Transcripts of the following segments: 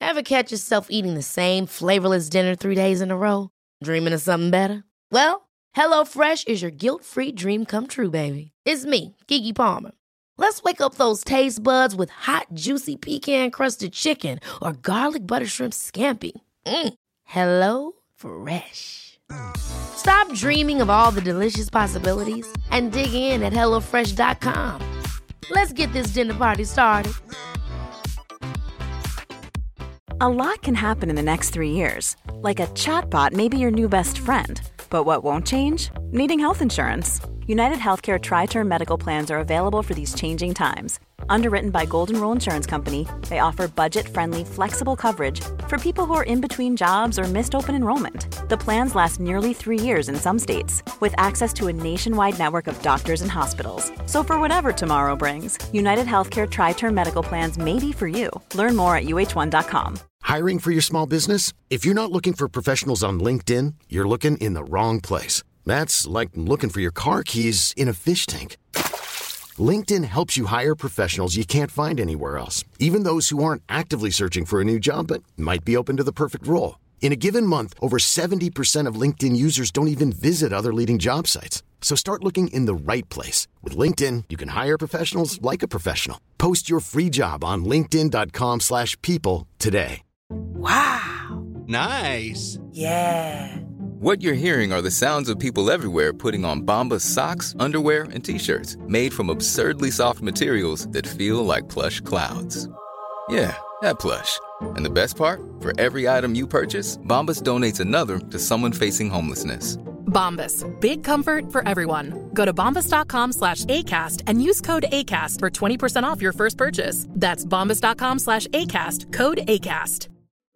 Ever catch yourself eating the same flavorless dinner 3 days in a row? Dreaming of something better? Well, HelloFresh is your guilt-free dream come true, baby. It's me, Keke Palmer. Let's wake up those taste buds with hot, juicy pecan-crusted chicken or garlic butter shrimp scampi. Hello Fresh. Stop dreaming of all the delicious possibilities and dig in at HelloFresh.com. Let's get this dinner party started. A lot can happen in the next 3 years. Like a chatbot may be your new best friend. But what won't change? Needing health insurance. United Healthcare Tri-Term Medical Plans are available for these changing times. Underwritten by Golden Rule Insurance Company, they offer budget-friendly, flexible coverage for people who are in between jobs or missed open enrollment. The plans last nearly 3 years in some states, with access to a nationwide network of doctors and hospitals. So for whatever tomorrow brings, United Healthcare Tri-Term Medical Plans may be for you. Learn more at uh1.com. Hiring for your small business? If you're not looking for professionals on LinkedIn, you're looking in the wrong place. That's like looking for your car keys in a fish tank. LinkedIn helps you hire professionals you can't find anywhere else, even those who aren't actively searching for a new job but might be open to the perfect role. In a given month, over 70% of LinkedIn users don't even visit other leading job sites. So start looking in the right place. With LinkedIn, you can hire professionals like a professional. Post your free job on linkedin.com/people today. Wow. Nice. Yeah. What you're hearing are the sounds of people everywhere putting on Bombas socks, underwear, and T-shirts made from absurdly soft materials that feel like plush clouds. Yeah, that plush. And the best part? For every item you purchase, Bombas donates another to someone facing homelessness. Bombas. Big comfort for everyone. Go to bombas.com/ACAST and use code ACAST for 20% off your first purchase. That's bombas.com/ACAST. Code ACAST.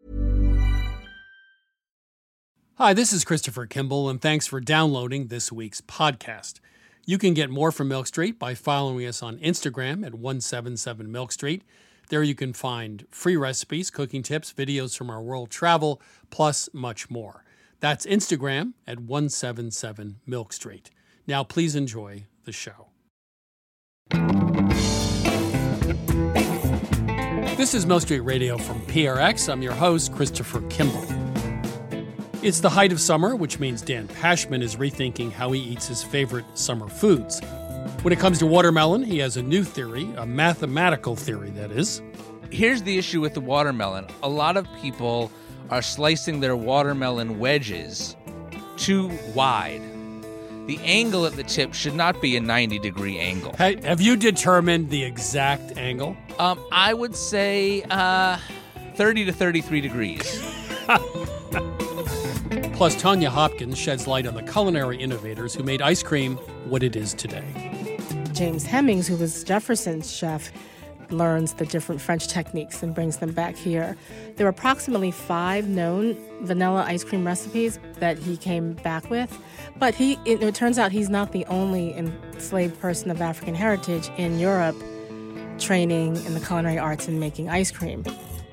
Hi, this is Christopher Kimball, and thanks for downloading this week's podcast. You can get more from Milk Street by following us on Instagram at 177 Milk Street. There you can find free recipes, cooking tips, videos from our world travel, plus much more. That's Instagram at 177 Milk Street. Now, please enjoy the show. This is Milk Street Radio from PRX. I'm your host, Christopher Kimball. It's the height of summer, which means Dan Pashman is rethinking how he eats his favorite summer foods. When it comes to watermelon, he has a new theory, a mathematical theory, that is. Here's the issue with the watermelon. A lot of people are slicing their watermelon wedges too wide. The angle at the tip should not be a 90-degree angle. Hey, have you determined the exact angle? I would say 30 to 33 degrees. Plus, Tanya Hopkins sheds light on the culinary innovators who made ice cream what it is today. James Hemmings, who was Jefferson's chef, learns the different French techniques and brings them back here. There are approximately 5 known vanilla ice cream recipes that he came back with, but it turns out he's not the only enslaved person of African heritage in Europe training in the culinary arts and making ice cream.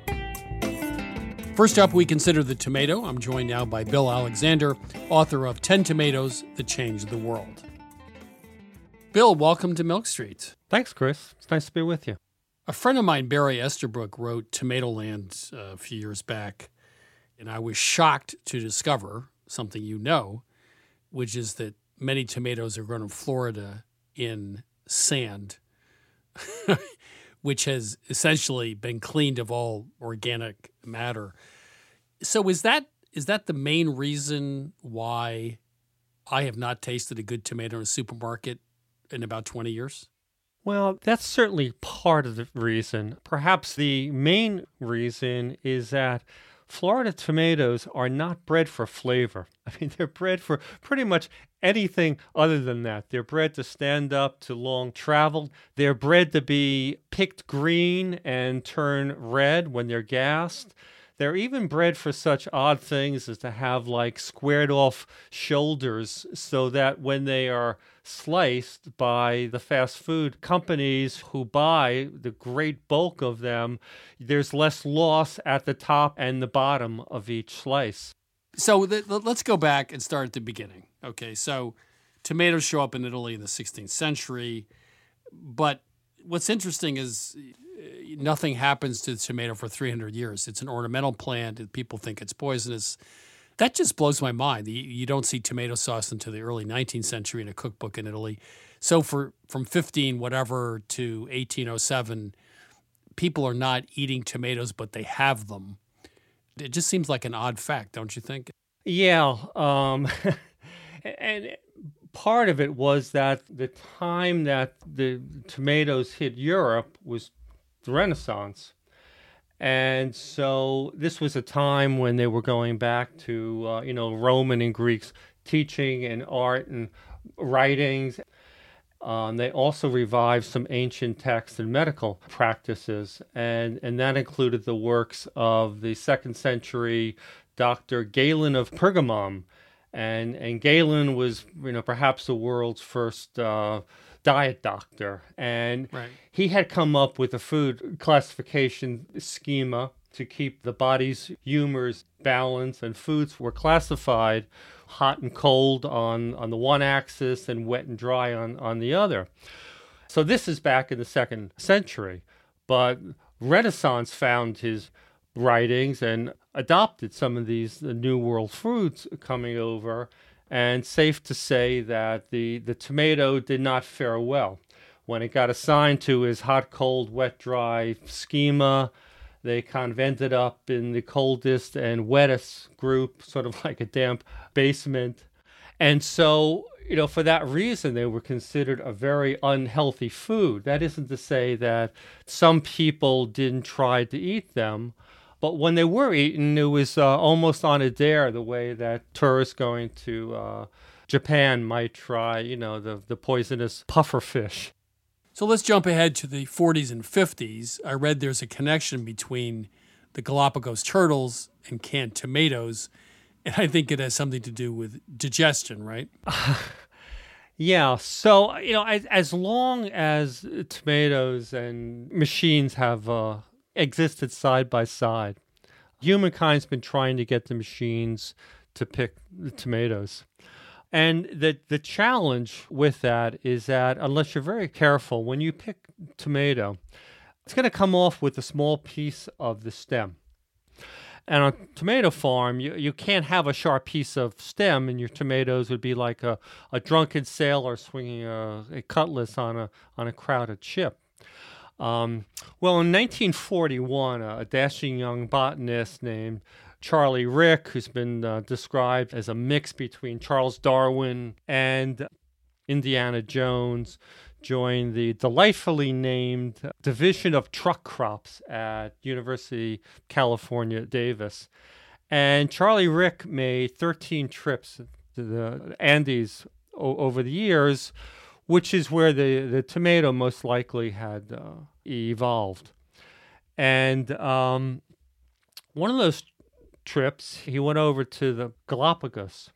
First up, we consider the tomato. I'm joined now by Bill Alexander, author of 10 Tomatoes That Changed the World. Bill, welcome to Milk Street. Thanks, Chris. It's nice to be with you. A friend of mine, Barry Esterbrook, wrote Tomatoland a few years back, and I was shocked to discover something you know, which is that many tomatoes are grown in Florida in sand, which has essentially been cleaned of all organic matter. So is that the main reason why I have not tasted a good tomato in a supermarket in about 20 years? Well, that's certainly part of the reason. Perhaps the main reason is that Florida tomatoes are not bred for flavor. I mean, they're bred for pretty much anything other than that. They're bred to stand up to long travel. They're bred to be picked green and turn red when they're gassed. They're even bred for such odd things as to have like squared off shoulders so that when they are sliced by the fast food companies who buy the great bulk of them, there's less loss at the top and the bottom of each slice. So let's go back and start at the beginning. Okay, so tomatoes show up in Italy in the 16th century, but what's interesting is nothing happens to the tomato for 300 years. It's an ornamental plant, and people think it's poisonous. That just blows my mind. You don't see tomato sauce until the early 19th century in a cookbook in Italy. So from 15 whatever to 1807, people are not eating tomatoes, but they have them. It just seems like an odd fact, don't you think? Yeah. And part of it was that the time that the tomatoes hit Europe was the Renaissance. And so this was a time when they were going back to, Roman and Greeks teaching and art and writings. They also revived some ancient texts and medical practices, and that included the works of the 2nd century Dr. Galen of Pergamum. And Galen was, perhaps the world's first diet doctor. And he had come up with a food classification schema to keep the body's humors balanced, and foods were classified hot and cold on the one axis and wet and dry on the other. So this is back in the 2nd century, but Renaissance found his writings and adopted some of these New World foods coming over, and safe to say that the tomato did not fare well. When it got assigned to his hot, cold, wet, dry schema, they kind of ended up in the coldest and wettest group, sort of like a damp basement. And so, for that reason, they were considered a very unhealthy food. That isn't to say that some people didn't try to eat them, but when they were eaten, it was almost on a dare, the way that tourists going to Japan might try, the poisonous puffer fish. So let's jump ahead to the 40s and 50s. I read there's a connection between the Galapagos turtles and canned tomatoes, and I think it has something to do with digestion, right? Yeah. So, as long as tomatoes and machines have existed side by side, humankind's been trying to get the machines to pick the tomatoes. And the challenge with that is that unless you're very careful, when you pick tomato, it's going to come off with a small piece of the stem. And on a tomato farm, you can't have a sharp piece of stem, and your tomatoes would be like a drunken sailor swinging a cutlass on a crowded ship. Well, in 1941, a dashing young botanist named Charlie Rick, who's been described as a mix between Charles Darwin and Indiana Jones, joined the delightfully named Division of Truck Crops at University of California, Davis. And Charlie Rick made 13 trips to the Andes over the years, which is where the tomato most likely had evolved. And one of those trips, he went over to the Galapagos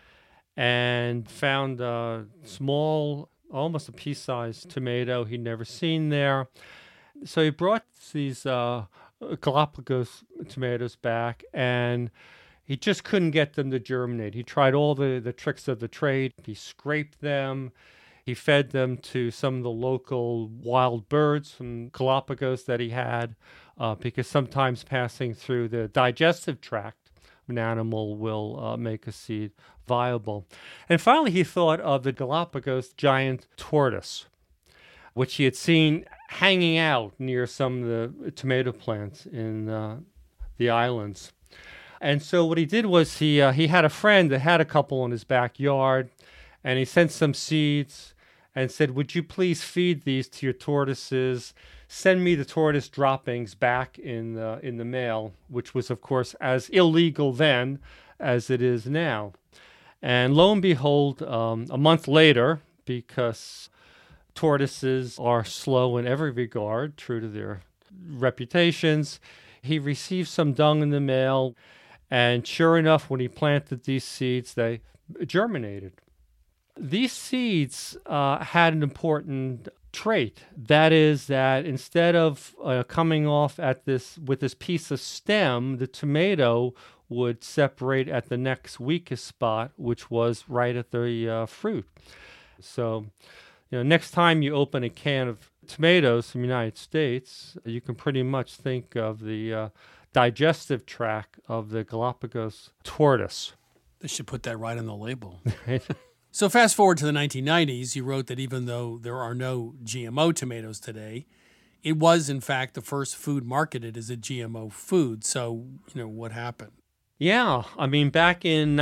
and found a small, almost a pea-sized tomato he'd never seen there. So he brought these Galapagos tomatoes back, and he just couldn't get them to germinate. He tried all the tricks of the trade. He scraped them. He fed them to some of the local wild birds from Galapagos that he had, because sometimes passing through the digestive tract of an animal will make a seed viable. And finally, he thought of the Galapagos giant tortoise, which he had seen hanging out near some of the tomato plants in the islands. And so what he did was he had a friend that had a couple in his backyard, and he sent some seeds and said, "Would you please feed these to your tortoises? Send me the tortoise droppings back in the mail," which was, of course, as illegal then as it is now. And lo and behold, a month later, because tortoises are slow in every regard, true to their reputations, he received some dung in the mail. And sure enough, when he planted these seeds, they germinated. These seeds had an important trait. That is that instead of coming off with this piece of stem, the tomato would separate at the next weakest spot, which was right at the fruit. So, next time you open a can of tomatoes from the United States, you can pretty much think of the digestive tract of the Galapagos tortoise. They should put that right on the label. So fast forward to the 1990s, you wrote that even though there are no GMO tomatoes today, it was, in fact, the first food marketed as a GMO food. So, what happened? Yeah, I mean, back in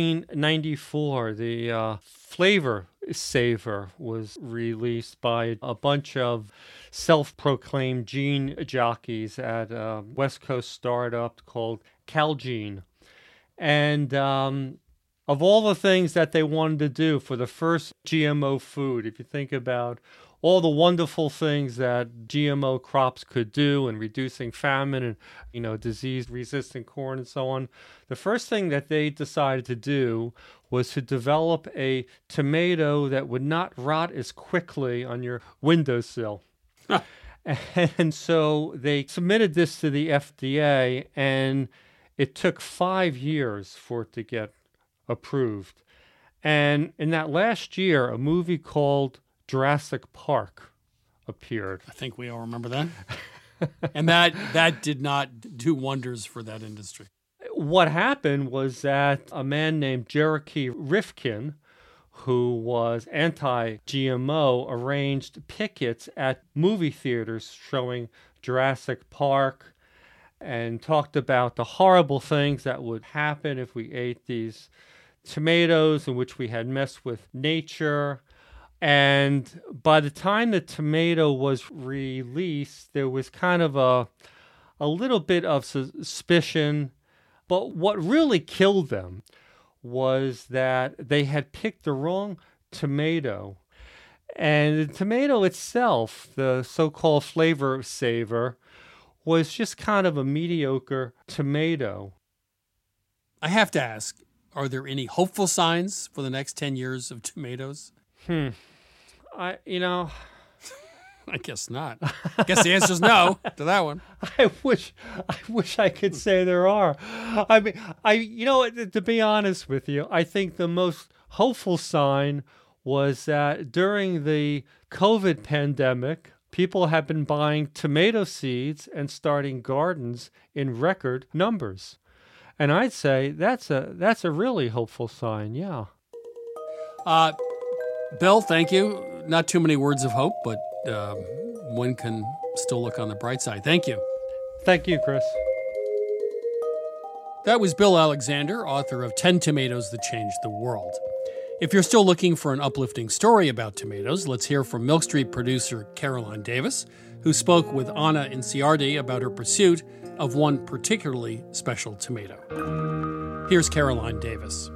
1994, the Flavor Saver was released by a bunch of self-proclaimed gene jockeys at a West Coast startup called Calgene. And of all the things that they wanted to do for the first GMO food, if you think about all the wonderful things that GMO crops could do in reducing famine and, disease-resistant corn and so on, the first thing that they decided to do was to develop a tomato that would not rot as quickly on your windowsill. And so they submitted this to the FDA, and it took 5 years for it to get approved. And in that last year, a movie called Jurassic Park appeared. I think we all remember that. And that did not do wonders for that industry. What happened was that a man named Cherokee Rifkin, who was anti-GMO, arranged pickets at movie theaters showing Jurassic Park and talked about the horrible things that would happen if we ate these tomatoes in which we had messed with nature. And by the time the tomato was released, there was kind of a little bit of suspicion. But what really killed them was that they had picked the wrong tomato. And the tomato itself, the so-called Flavor Saver, was just kind of a mediocre tomato. I have to ask, are there any hopeful signs for the next 10 years of tomatoes? I guess not. I guess the answer is no to that one. I wish I could say there are. I mean, to be honest with you, I think the most hopeful sign was that during the COVID pandemic, people have been buying tomato seeds and starting gardens in record numbers. And I'd say that's a really hopeful sign, yeah. Bill, thank you. Not too many words of hope, but one can still look on the bright side. Thank you. Thank you, Chris. That was Bill Alexander, author of 10 Tomatoes That Changed the World. If you're still looking for an uplifting story about tomatoes, let's hear from Milk Street producer Caroline Davis, who spoke with Anna Inciardi about her pursuit of one particularly special tomato. Here's Caroline Davis.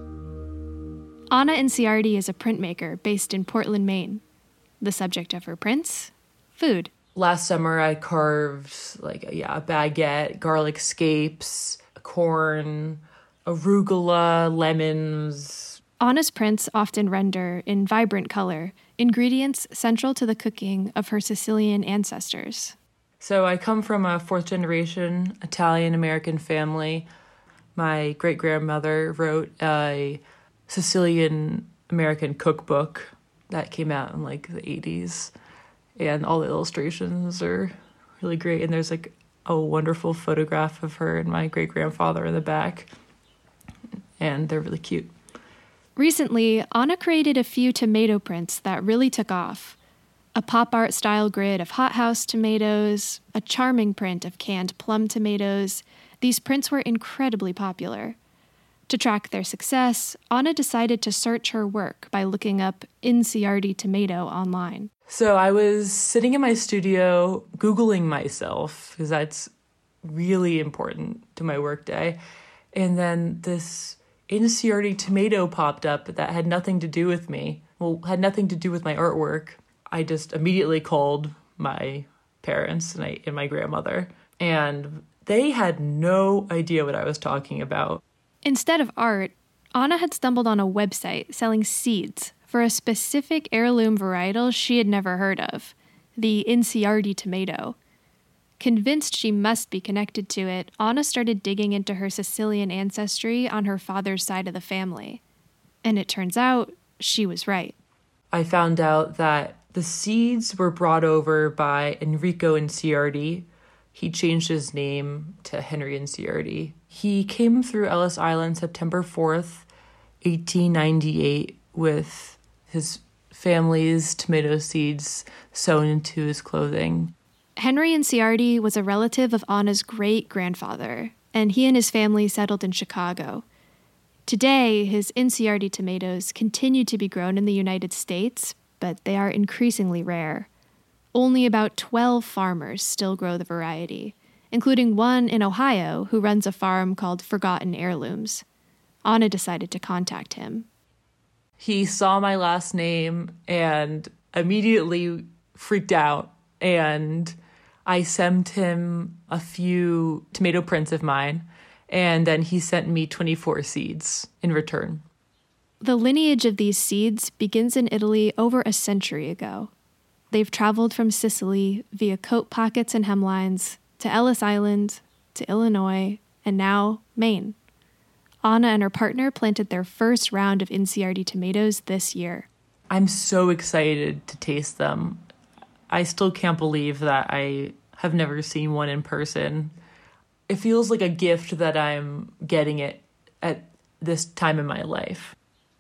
Anna Inciardi is a printmaker based in Portland, Maine. The subject of her prints? Food. Last summer, I carved a baguette, garlic scapes, corn, arugula, lemons. Anna's prints often render, in vibrant color, ingredients central to the cooking of her Sicilian ancestors. So I come from a fourth-generation Italian-American family. My great-grandmother wrote a Sicilian-American cookbook that came out in the 80s. And all the illustrations are really great. And there's a wonderful photograph of her and my great-grandfather in the back. And they're really cute. Recently, Anna created a few tomato prints that really took off. A pop art style grid of hothouse tomatoes, a charming print of canned plum tomatoes. These prints were incredibly popular. To track their success, Anna decided to search her work by looking up Inciardi tomato online. So I was sitting in my studio Googling myself, because that's really important to my workday. And then this Inciardi tomato popped up that had nothing to do with me. Well, had nothing to do with my artwork. I just immediately called my parents and my grandmother, and they had no idea what I was talking about. Instead of art, Anna had stumbled on a website selling seeds for a specific heirloom varietal she had never heard of, the Inciardi tomato. Convinced she must be connected to it, Anna started digging into her Sicilian ancestry on her father's side of the family. And it turns out she was right. I found out that The seeds were brought over by Enrico Inciardi. He changed his name to Henry Inciardi. He came through Ellis Island September 4th, 1898, with his family's tomato seeds sewn into his clothing. Henry Inciardi was a relative of Anna's great-grandfather, and he and his family settled in Chicago. Today, his Inciardi tomatoes continue to be grown in the United States, but they are increasingly rare. Only about 12 farmers still grow the variety, including one in Ohio who runs a farm called Forgotten Heirlooms. Anna decided to contact him. He saw my last name and immediately freaked out, and I sent him a few tomato prints of mine, and then he sent me 24 seeds in return. The lineage of these seeds begins in Italy over a century ago. They've traveled from Sicily via coat pockets and hemlines to Ellis Island, to Illinois, and now Maine. Anna and her partner planted their first round of Inciardi tomatoes this year. I'm so excited to taste them. I still can't believe that I have never seen one in person. It feels like a gift that I'm getting it at this time in my life.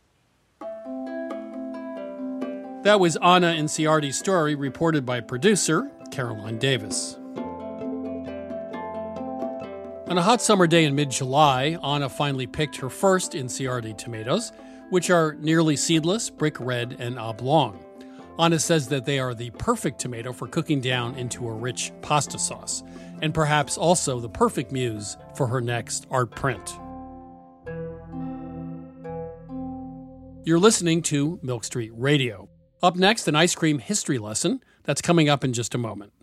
That was Anna Inciardi's story, reported by producer Caroline Davis. On a hot summer day in mid-July, Anna finally picked her first Inciardi tomatoes, which are nearly seedless, brick red, and oblong. Anna says that they are the perfect tomato for cooking down into a rich pasta sauce, and perhaps also the perfect muse for her next art print. You're listening to Milk Street Radio. Up next, an ice cream history lesson that's coming up in just a moment.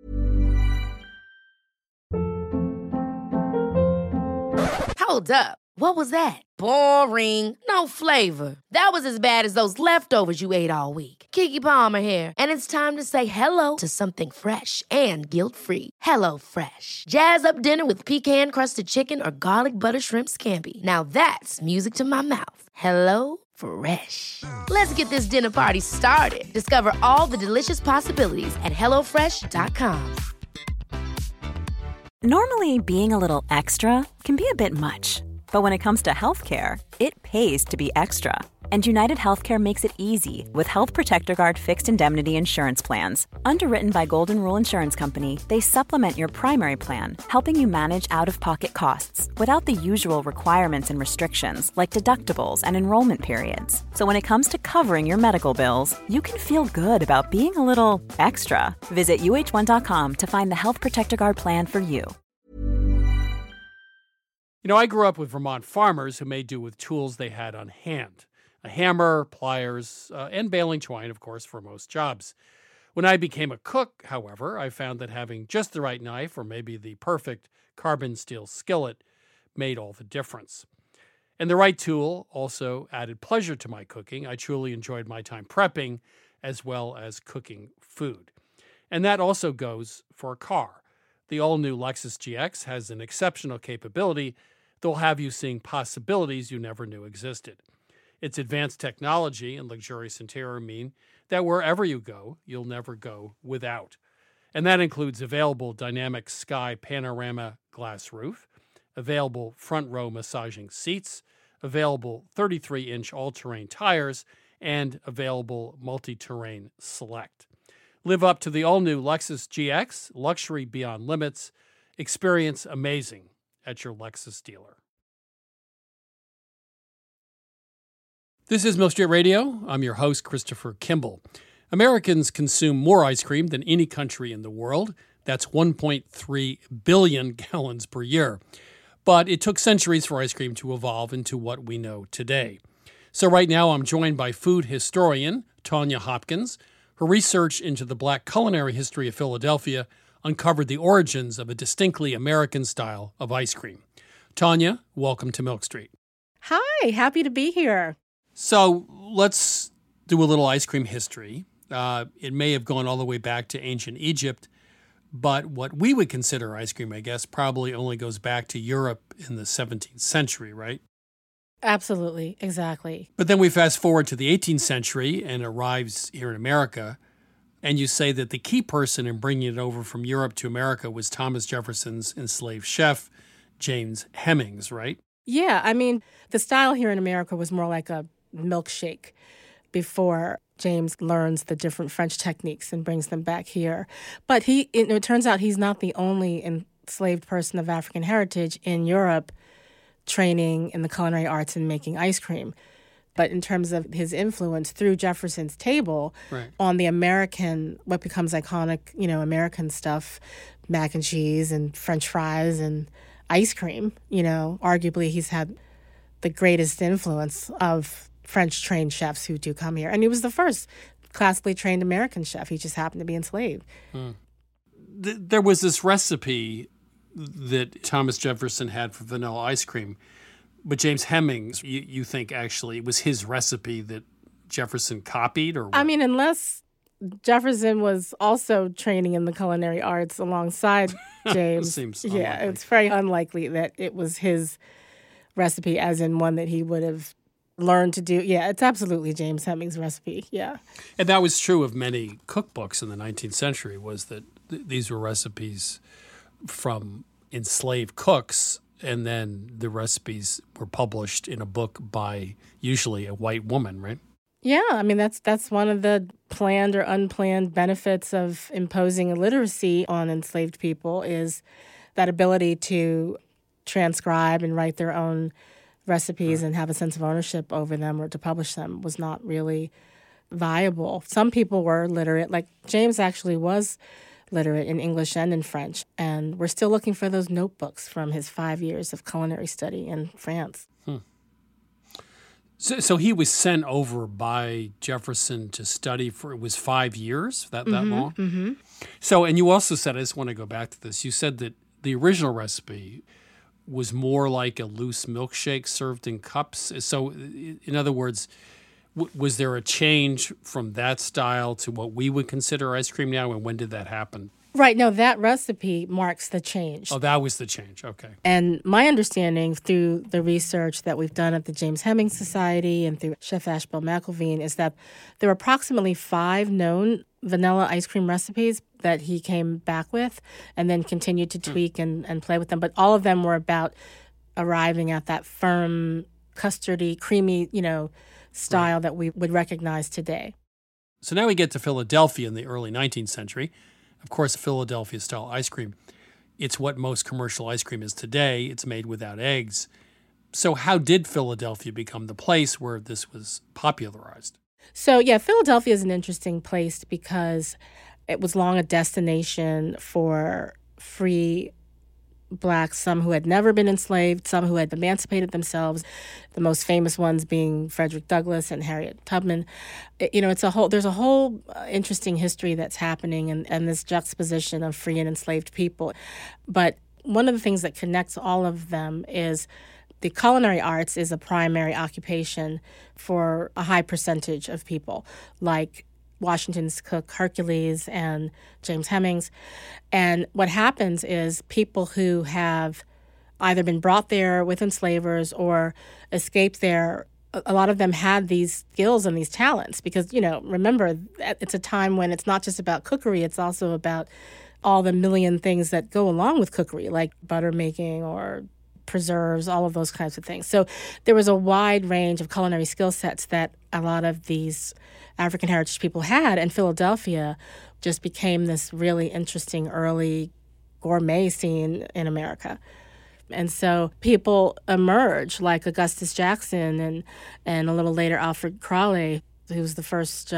Hold up. What was that? Boring. No flavor. That was as bad as those leftovers you ate all week. Keke Palmer here, and it's time to say hello to something fresh and guilt-free. Hello Fresh. Jazz up dinner with pecan-crusted chicken or garlic butter shrimp scampi. Now that's music to my mouth. Hello Fresh. Let's get this dinner party started. Discover all the delicious possibilities at HelloFresh.com. Normally, being a little extra can be a bit much. But when it comes to healthcare, it pays to be extra. And United Healthcare makes it easy with Health Protector Guard fixed indemnity insurance plans. Underwritten by Golden Rule Insurance Company, they supplement your primary plan, helping you manage out-of-pocket costs without the usual requirements and restrictions like deductibles and enrollment periods. So when it comes to covering your medical bills, you can feel good about being a little extra. Visit UH1.com to find the Health Protector Guard plan for you. You know, I grew up with Vermont farmers who made do with tools they had on hand. A hammer, pliers, and baling twine, of course, for most jobs. When I became a cook, however, I found that having just the right knife or maybe the perfect carbon steel skillet made all the difference. And the right tool also added pleasure to my cooking. I truly enjoyed my time prepping as well as cooking food. And that also goes for a car. The all-new Lexus GX has an exceptional capability that will have you seeing possibilities you never knew existed. Its advanced technology and luxurious interior mean that wherever you go, you'll never go without. And that includes available dynamic sky panorama glass roof, available front row massaging seats, available 33-inch all-terrain tires, and available multi-terrain select. Live up to the all-new Lexus GX, luxury beyond limits. Experience amazing at your Lexus dealer. This is Milk Street Radio. I'm your host, Christopher Kimball. Americans consume more ice cream than any country in the world. That's 1.3 billion gallons per year. But it took centuries for ice cream to evolve into what we know today. So right now I'm joined by food historian Tonya Hopkins. Her research into the Black culinary history of Philadelphia uncovered the origins of a distinctly American style of ice cream. Tonya, welcome to Milk Street. Hi, happy to be here. So let's do a little ice cream history. It may have gone all the way back to ancient Egypt, but what we would consider ice cream, I guess, probably only goes back to Europe in the 17th century, right? Absolutely, exactly. But then we fast forward to the 18th century and arrives here in America. And you say that the key person in bringing it over from Europe to America was Thomas Jefferson's enslaved chef, James Hemings, right? Yeah, I mean, the style here in America was more like a milkshake before James learns the different French techniques and brings them back here. But it turns out he's not the only enslaved person of African heritage in Europe training in the culinary arts and making ice cream. But in terms of his influence through Jefferson's table on the American, what becomes iconic, American stuff, mac and cheese and French fries and ice cream, arguably he's had the greatest influence of French-trained chefs who do come here. And he was the first classically trained American chef. He just happened to be enslaved. There was this recipe that Thomas Jefferson had for vanilla ice cream. But James Hemings, you think actually it was his recipe that Jefferson copied? Or what? I mean, unless Jefferson was also training in the culinary arts alongside James. Seems unlikely. It's very unlikely that it was his recipe, as in one that he would have learned to do. Yeah, it's absolutely James Hemings' recipe, yeah. And that was true of many cookbooks in the 19th century, was that these were recipes from enslaved cooks, and then the recipes were published in a book by usually a white woman, right? Yeah, I mean, that's one of the planned or unplanned benefits of imposing illiteracy on enslaved people is that ability to transcribe and write their own recipes and have a sense of ownership over them or to publish them was not really viable. Some people were literate, like James actually was literate in English and in French, and we're still looking for those notebooks from his 5 years of culinary study in France. So he was sent over by Jefferson to study for, it was 5 years, that long? Mm-hmm. So, and you also said, I just want to go back to this, you said that the original recipe was more like a loose milkshake served in cups. So, in other words, was there a change from that style to what we would consider ice cream now, and when did that happen? Right. No, that recipe marks the change. Oh, that was the change. Okay. And my understanding through the research that we've done at the James Hemings Society and through Chef Ashbel McElveen is that there are approximately 5 known vanilla ice cream recipes that he came back with and then continued to tweak and play with them. But all of them were about arriving at that firm, custardy, creamy, style that we would recognize today. So now we get to Philadelphia in the early 19th century. Of course, Philadelphia-style ice cream, it's what most commercial ice cream is today. It's made without eggs. So how did Philadelphia become the place where this was popularized? So, yeah, Philadelphia is an interesting place because it was long a destination for free Blacks, some who had never been enslaved, some who had emancipated themselves, the most famous ones being Frederick Douglass and Harriet Tubman. There's a whole interesting history that's happening and this juxtaposition of free and enslaved people. But one of the things that connects all of them is the culinary arts is a primary occupation for a high percentage of people, like Washington's cook Hercules and James Hemings. And what happens is people who have either been brought there with enslavers or escaped there, a lot of them had these skills and these talents because, remember, it's a time when it's not just about cookery, it's also about all the million things that go along with cookery, like butter making or preserves, all of those kinds of things. So there was a wide range of culinary skill sets that a lot of these African heritage people had, and Philadelphia just became this really interesting early gourmet scene in America. And so people emerge like Augustus Jackson and a little later Alfred Crawley, who was the first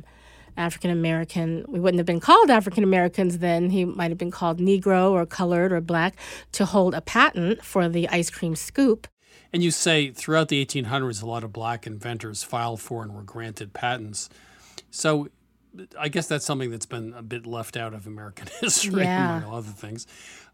African-American. We wouldn't have been called African-Americans then. He might have been called Negro or colored or black to hold a patent for the ice cream scoop. And you say throughout the 1800s, a lot of black inventors filed for and were granted patents. So I guess that's something that's been a bit left out of American history, among other things.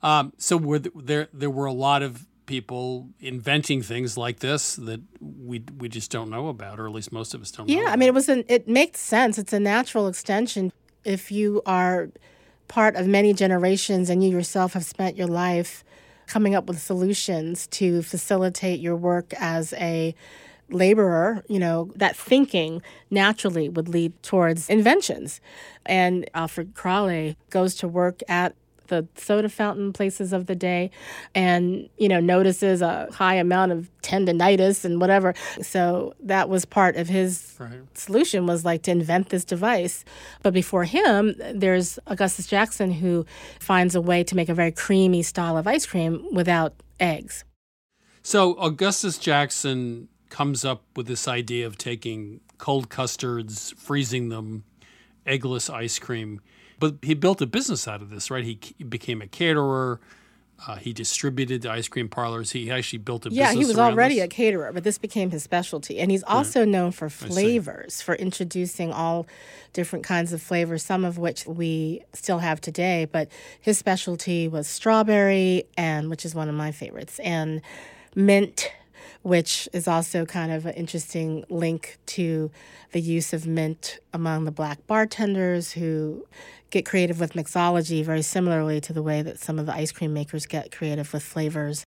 So there were a lot of people inventing things like this that we just don't know about, or at least most of us don't know about. I mean, it makes sense. It's a natural extension. If you are part of many generations and you yourself have spent your life coming up with solutions to facilitate your work as a laborer, that thinking naturally would lead towards inventions. And Alfred Crowley goes to work at the soda fountain places of the day and, notices a high amount of tendinitis and whatever. So that was part of his solution, was like to invent this device. But before him, there's Augustus Jackson, who finds a way to make a very creamy style of ice cream without eggs. So Augustus Jackson comes up with this idea of taking cold custards, freezing them, eggless ice cream. But he built a business out of this, right? He became a caterer. He distributed ice cream parlors. He actually built a business around Yeah, he was already this. a caterer, but this became his specialty. And he's also known for flavors, for introducing all different kinds of flavors, some of which we still have today. But his specialty was strawberry, which is one of my favorites, and mint, which is also kind of an interesting link to the use of mint among the Black bartenders who get creative with mixology very similarly to the way that some of the ice cream makers get creative with flavors.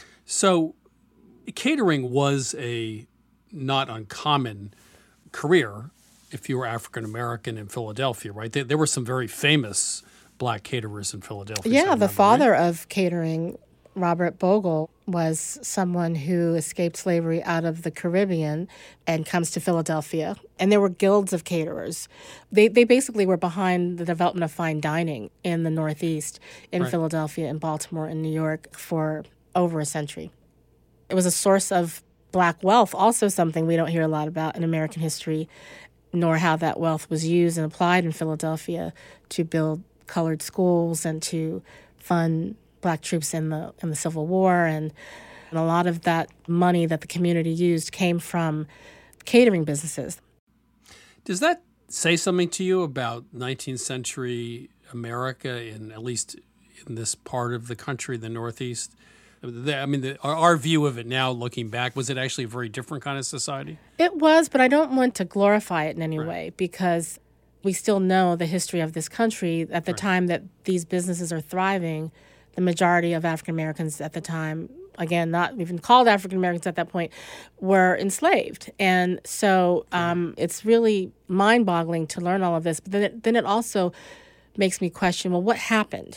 So catering was a not uncommon career if you were African American in Philadelphia, right? There were some very famous Black caterers in Philadelphia. Yeah, the father of catering, Robert Bogle, was someone who escaped slavery out of the Caribbean and comes to Philadelphia. And there were guilds of caterers. They basically were behind the development of fine dining in the Northeast, in Philadelphia, in Baltimore, and New York for over a century. It was a source of Black wealth, also something we don't hear a lot about in American history, nor how that wealth was used and applied in Philadelphia to build colored schools and to fund Black troops in the Civil War, and a lot of that money that the community used came from catering businesses. Does that say something to you about 19th century America, at least in this part of the country, the Northeast? I mean, our view of it now, looking back, was it actually a very different kind of society? It was, but I don't want to glorify it in any way, because we still know the history of this country. At the time that these businesses are thriving, the majority of African Americans at the time, again, not even called African Americans at that point, were enslaved. And so it's really mind-boggling to learn all of this. But then it also makes me question, well, what happened?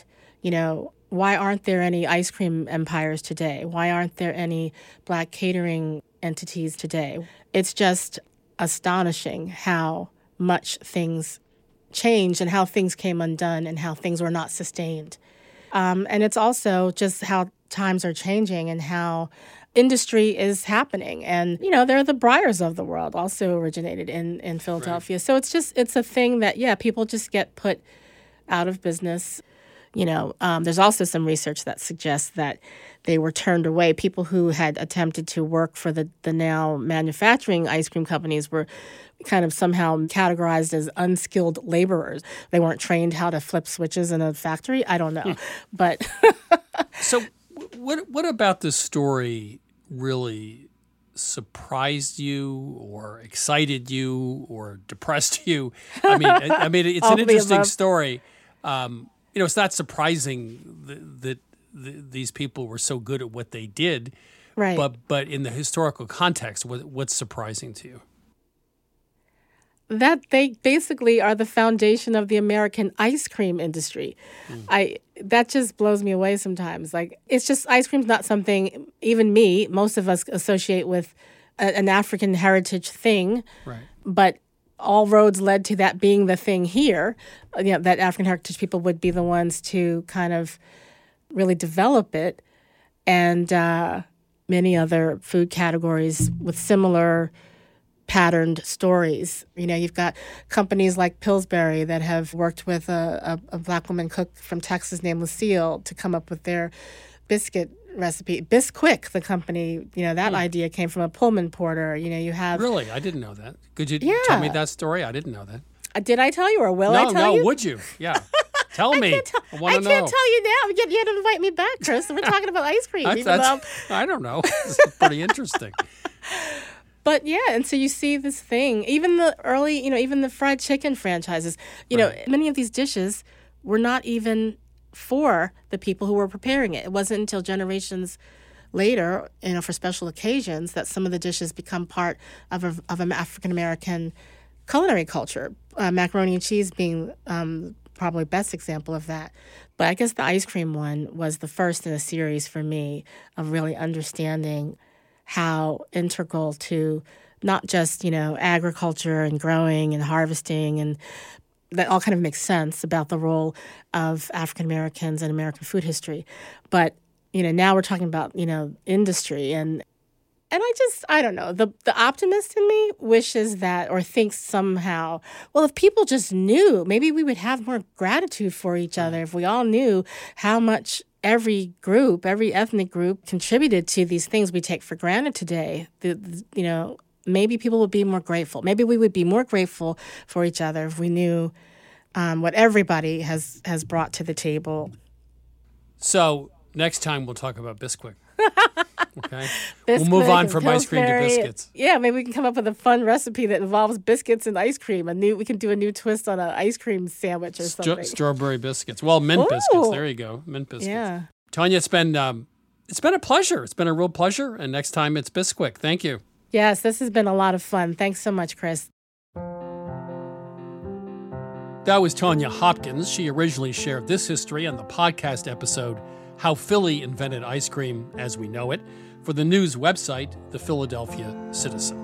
Why aren't there any ice cream empires today? Why aren't there any Black catering entities today? It's just astonishing how much things changed and how things came undone and how things were not sustained. And it's also just how times are changing and how industry is happening. And, they're the Breyers of the world, also originated in Philadelphia. So it's a thing that, people just get put out of business. There's also some research that suggests that they were turned away. People who had attempted to work for the now manufacturing ice cream companies were kind of somehow categorized as unskilled laborers. They weren't trained how to flip switches in a factory. I don't know. But so what about this story really surprised you or excited you or depressed you? I mean, it's an interesting story. It's not surprising that these people were so good at what they did. Right. But in the historical context, what's surprising to you? That they basically are the foundation of the American ice cream industry. That just blows me away sometimes. Like, it's just, ice cream's not something, even most of us associate with an African heritage thing. Right. But all roads led to that being the thing here. That African heritage people would be the ones to kind of really develop it. And many other food categories with similar patterned stories. You've got companies like Pillsbury that have worked with a Black woman cook from Texas named Lucille to come up with their biscuit recipe. Bisquick, the company, that idea came from a Pullman porter. You have... Really? I didn't know that. Could you tell me that story? I didn't know that. Did I tell you, or will I tell you? No, would you? Yeah. Tell me. I want to know. I can't tell you now. You had to invite me back, Chris. We're talking about ice cream. I don't know. It's pretty interesting. But and so you see this thing, even the early, even the fried chicken franchises, many of these dishes were not even for the people who were preparing it. It wasn't until generations later, for special occasions, that some of the dishes become part of an African-American culinary culture, macaroni and cheese being probably best example of that. But I guess the ice cream one was the first in a series for me of really understanding how integral to not just, agriculture and growing and harvesting, and that all kind of makes sense about the role of African Americans in American food history. But, now we're talking about, industry and I don't know, the optimist in me wishes that, or thinks somehow, well, if people just knew, maybe we would have more gratitude for each other if we all knew how much every ethnic group contributed to these things we take for granted today. Maybe people would be more grateful. Maybe we would be more grateful for each other if we knew what everybody has brought to the table. So next time we'll talk about Bisquick. Okay. We'll move on from ice cream to biscuits. Yeah, maybe we can come up with a fun recipe that involves biscuits and ice cream. We can do a new twist on an ice cream sandwich or something. Strawberry biscuits. Well, mint biscuits. There you go. Mint biscuits. Yeah. Tanya, it's been a pleasure. It's been a real pleasure. And next time it's Bisquick. Thank you. Yes, this has been a lot of fun. Thanks so much, Chris. That was Tanya Hopkins. She originally shared this history on the podcast episode, How Philly Invented Ice Cream as We Know It, for the news website, The Philadelphia Citizen.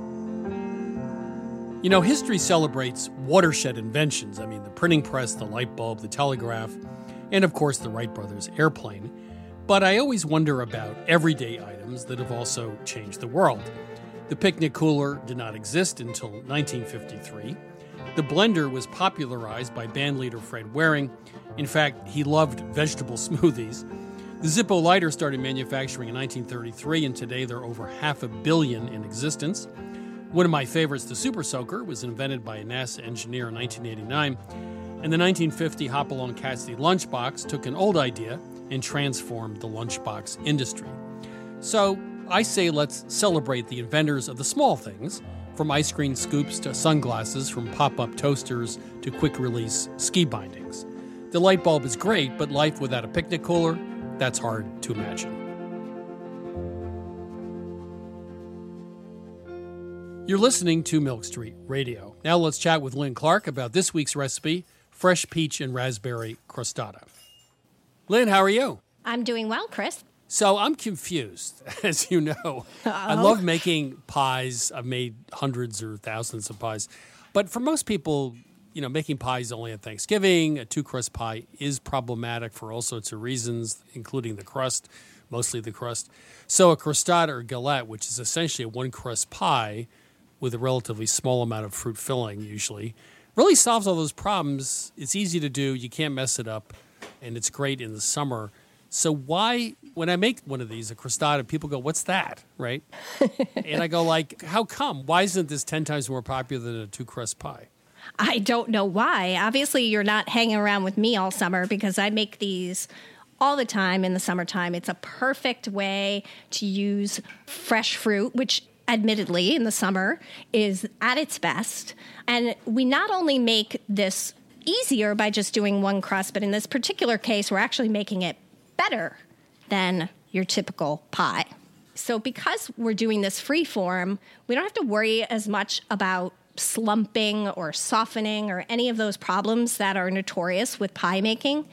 History celebrates watershed inventions. The printing press, the light bulb, the telegraph, and of course the Wright brothers' airplane. But I always wonder about everyday items that have also changed the world. The picnic cooler did not exist until 1953. The blender was popularized by bandleader Fred Waring. In fact, he loved vegetable smoothies. The Zippo lighter started manufacturing in 1933, and today there are over 500 million in existence. One of my favorites, the Super Soaker, was invented by a NASA engineer in 1989. And the 1950 Hopalong Cassidy lunchbox took an old idea and transformed the lunchbox industry. So I say let's celebrate the inventors of the small things, from ice cream scoops to sunglasses, from pop-up toasters to quick-release ski bindings. The light bulb is great, but life without a picnic cooler, that's hard to imagine. You're listening to Milk Street Radio. Now let's chat with Lynn Clark about this week's recipe, fresh peach and raspberry crostata. Lynn, how are you? I'm doing well, Chris. So I'm confused, as you know. I love making pies. I've made hundreds or thousands of pies. But for most people, making pies only at Thanksgiving, a two-crust pie is problematic for all sorts of reasons, including the crust, mostly the crust. So a crostata or galette, which is essentially a one-crust pie with a relatively small amount of fruit filling usually, really solves all those problems. It's easy to do. You can't mess it up. And it's great in the summer. So why, when I make one of these, a crostata, people go, what's that, right? And I go how come? Why isn't this 10 times more popular than a two-crust pie? I don't know why. Obviously, you're not hanging around with me all summer because I make these all the time in the summertime. It's a perfect way to use fresh fruit, which admittedly in the summer is at its best. And we not only make this easier by just doing one crust, but in this particular case, we're actually making it better than your typical pie. So because we're doing this free form, we don't have to worry as much about slumping or softening or any of those problems that are notorious with pie making.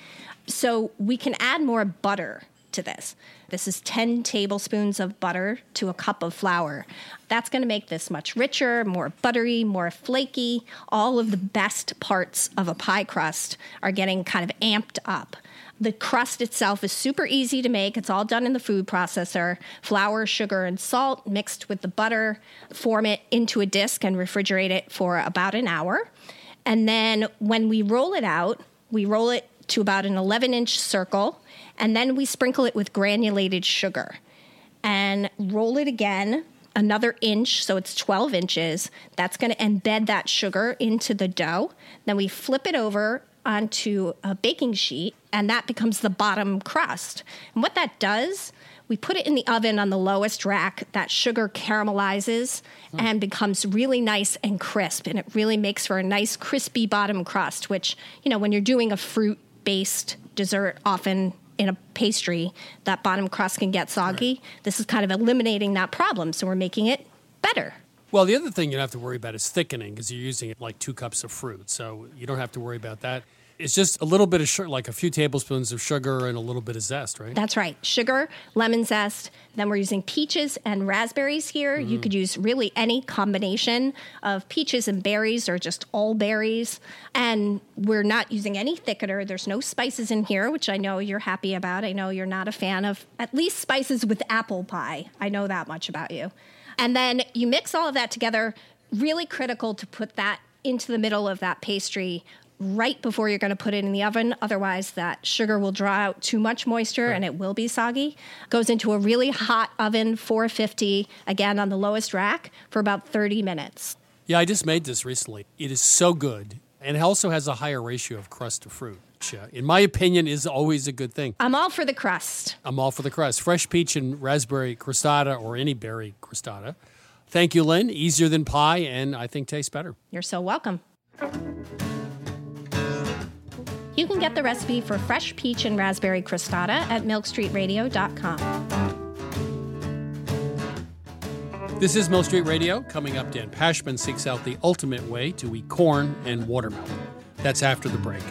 So we can add more butter to this. This is 10 tablespoons of butter to a cup of flour. That's going to make this much richer, more buttery, more flaky. All of the best parts of a pie crust are getting kind of amped up. The crust itself is super easy to make. It's all done in the food processor. Flour, sugar, and salt mixed with the butter. Form it into a disc and refrigerate it for about an hour. And then when we roll it out, we roll it to about an 11-inch circle, and then we sprinkle it with granulated sugar. And roll it again, another inch, so it's 12 inches. That's going to embed that sugar into the dough. Then we flip it over onto a baking sheet, and that becomes the bottom crust. And what that does, we put it in the oven on the lowest rack. That sugar caramelizes and becomes really nice and crisp, and it really makes for a nice crispy bottom crust, which, when you're doing a fruit-based dessert, often in a pastry, that bottom crust can get soggy. Right. This is kind of eliminating that problem, so we're making it better. Well, the other thing you don't have to worry about is thickening because you're using like 2 cups of fruit, so you don't have to worry about that. It's just a little bit of sugar, like a few tablespoons of sugar and a little bit of zest, right? That's right. Sugar, lemon zest. Then we're using peaches and raspberries here. Mm. You could use really any combination of peaches and berries or just all berries. And we're not using any thickener. There's no spices in here, which I know you're happy about. I know you're not a fan of at least spices with apple pie. I know that much about you. And then you mix all of that together. Really critical to put that into the middle of that pastry right before you're going to put it in the oven. Otherwise, that sugar will draw out too much moisture and it will be soggy. Goes into a really hot oven, 450, again on the lowest rack, for about 30 minutes. Yeah, I just made this recently. It is so good. And it also has a higher ratio of crust to fruit, which, in my opinion, is always a good thing. I'm all for the crust. I'm all for the crust. Fresh peach and raspberry crostata or any berry crostata. Thank you, Lynn. Easier than pie and I think tastes better. You're so welcome. You can get the recipe for fresh peach and raspberry crostata at milkstreetradio.com. This is Milk Street Radio. Coming up, Dan Pashman seeks out the ultimate way to eat corn and watermelon. That's after the break.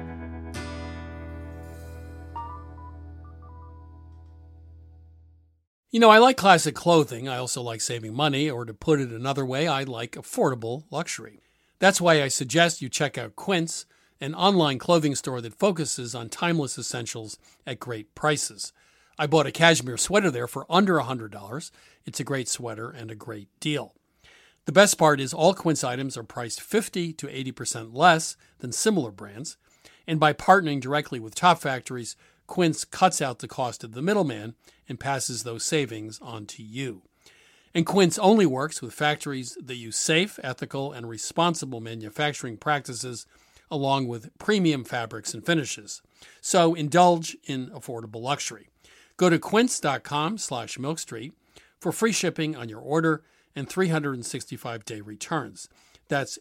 You know, I like classic clothing. I also like saving money, or to put it another way, I like affordable luxury. That's why I suggest you check out Quince, an online clothing store that focuses on timeless essentials at great prices. I bought a cashmere sweater there for under $100. It's a great sweater and a great deal. The best part is all Quince items are priced 50 to 80% less than similar brands. And by partnering directly with top factories, Quince cuts out the cost of the middleman and passes those savings on to you. And Quince only works with factories that use safe, ethical, and responsible manufacturing practices along with premium fabrics and finishes. So indulge in affordable luxury. Go to quince.com/milkstreet for free shipping on your order and 365-day returns. That's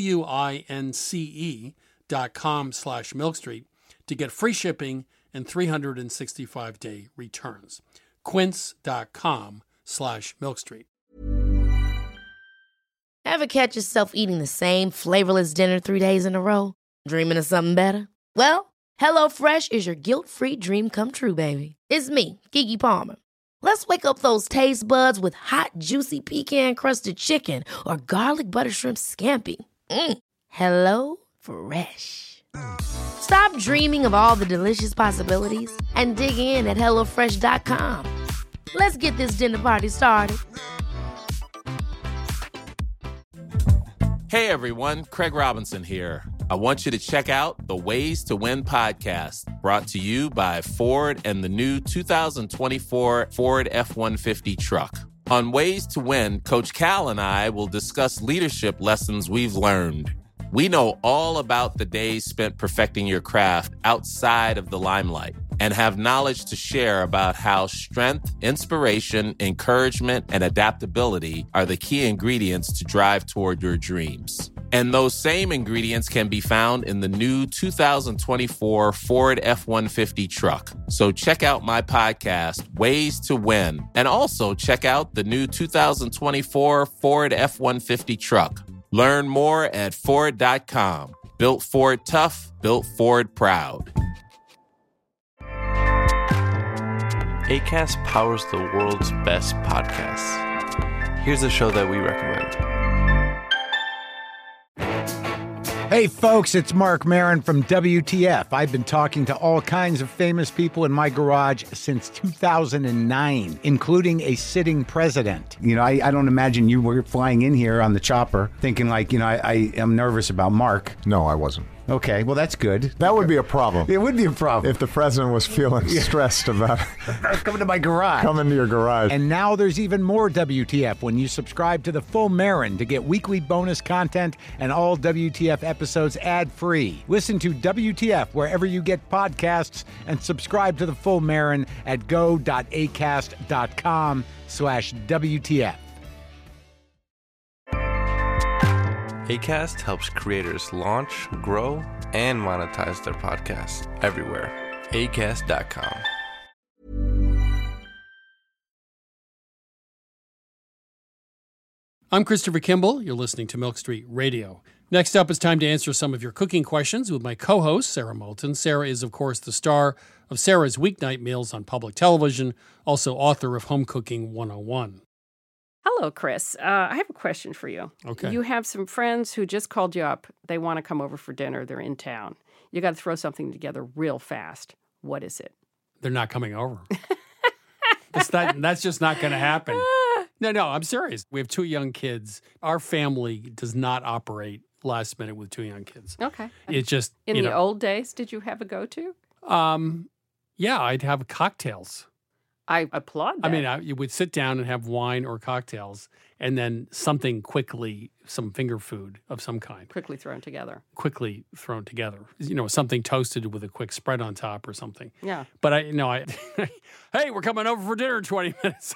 QUINCE.com/milkstreet to get free shipping and 365-day returns. Quince.com/milkstreet. Ever catch yourself eating the same flavorless dinner 3 days in a row? Dreaming of something better? Well, HelloFresh is your guilt-free dream come true, baby. It's me, Keke Palmer. Let's wake up those taste buds with hot, juicy pecan-crusted chicken or garlic butter shrimp scampi. Hello Fresh. Stop dreaming of all the delicious possibilities and dig in at HelloFresh.com. Let's get this dinner party started. Hey everyone, Craig Robinson here. I want you to check out the Ways to Win podcast, brought to you by Ford and the new 2024 Ford F-150 truck. On Ways to Win, Coach Cal and I will discuss leadership lessons we've learned. We know all about the days spent perfecting your craft outside of the limelight and have knowledge to share about how strength, inspiration, encouragement, and adaptability are the key ingredients to drive toward your dreams. And those same ingredients can be found in the new 2024 Ford F-150 truck. So check out my podcast, Ways to Win, and also check out the new 2024 Ford F-150 truck. Learn more at Ford.com. Built Ford tough, built Ford proud. Acast powers the world's best podcasts. Here's a show that we recommend. Hey folks, it's Mark Maron from WTF. I've been talking to all kinds of famous people in my garage since 2009, including a sitting president. You know, I don't imagine you were flying in here on the chopper thinking like, you know, I am nervous about Mark. No, I wasn't. Okay, well, that's good. That would be a problem. It would be a problem. If the president was feeling stressed about coming to my garage. Coming to your garage. And now there's even more WTF when you subscribe to the Full Marin to get weekly bonus content and all WTF episodes ad-free. Listen to WTF wherever you get podcasts and subscribe to the Full Marin at go.acast.com/WTF. Acast helps creators launch, grow, and monetize their podcasts everywhere. ACAST.com. I'm Christopher Kimball. You're listening to Milk Street Radio. Next up, it's time to answer some of your cooking questions with my co-host, Sarah Moulton. Sarah is, of course, the star of Sarah's Weeknight Meals on public television, also author of Home Cooking 101. Hello, Chris. I have a question for you. Okay. You have some friends who just called you up. They want to come over for dinner. They're in town. You got to throw something together real fast. What is it? They're not coming over. That's just not going to happen. No, I'm serious. We have 2 young kids. Our family does not operate last minute with 2 young kids. Okay. It's just, In the old days, did you have a go-to? Yeah, I'd have cocktails. I applaud that. I mean, you would sit down and have wine or cocktails, and then something quickly, some finger food of some kind. Quickly thrown together. Something toasted with a quick spread on top or something. Yeah. But hey, we're coming over for dinner in 20 minutes.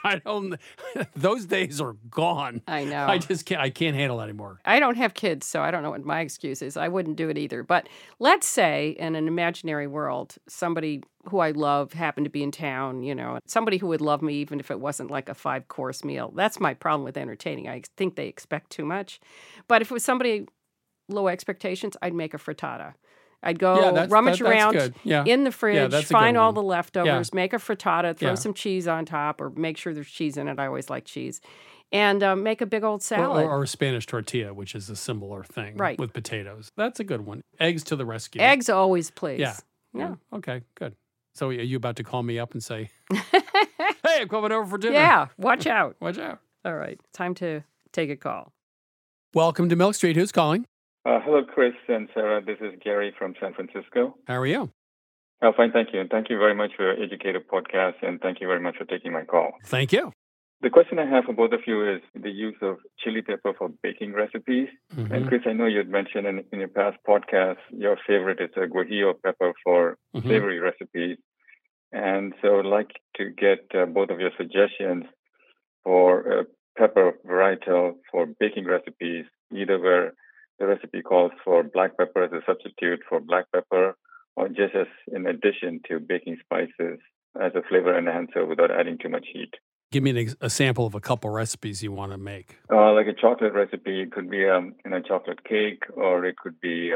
Those days are gone. I know. I can't handle that anymore. I don't have kids, so I don't know what my excuse is. I wouldn't do it either. But let's say in an imaginary world, somebody who I love happened to be in town, somebody who would love me even if it wasn't like a 5-course meal. That's my problem with entertaining. I think they expect too much. But if it was somebody low expectations, I'd make a frittata. I'd go rummage around in the fridge, find all the leftovers, make a frittata, throw some cheese on top, or make sure there's cheese in it. I always like cheese. And make a big old salad. Or a Spanish tortilla, which is a similar thing with potatoes. That's a good one. Eggs to the rescue. Eggs always, please. Yeah. Okay, good. So are you about to call me up and say, hey, I'm coming over for dinner? Yeah, watch out. Watch out. All right, time to take a call. Welcome to Milk Street. Who's calling? Hello, Chris and Sarah. This is Gary from San Francisco. How are you? Oh, fine, thank you. And thank you very much for your educative podcast, and thank you very much for taking my call. Thank you. The question I have for both of you is the use of chili pepper for baking recipes. Mm-hmm. And Chris, I know you had mentioned in your past podcasts, your favorite is a guajillo pepper for savory recipes. And so I'd like to get both of your suggestions for a pepper varietal for baking recipes, either where the recipe calls for black pepper as a substitute for black pepper, or just as in addition to baking spices as a flavor enhancer without adding too much heat. Give me a sample of a couple recipes you want to make. Like a chocolate recipe, it could be a chocolate cake, or it could be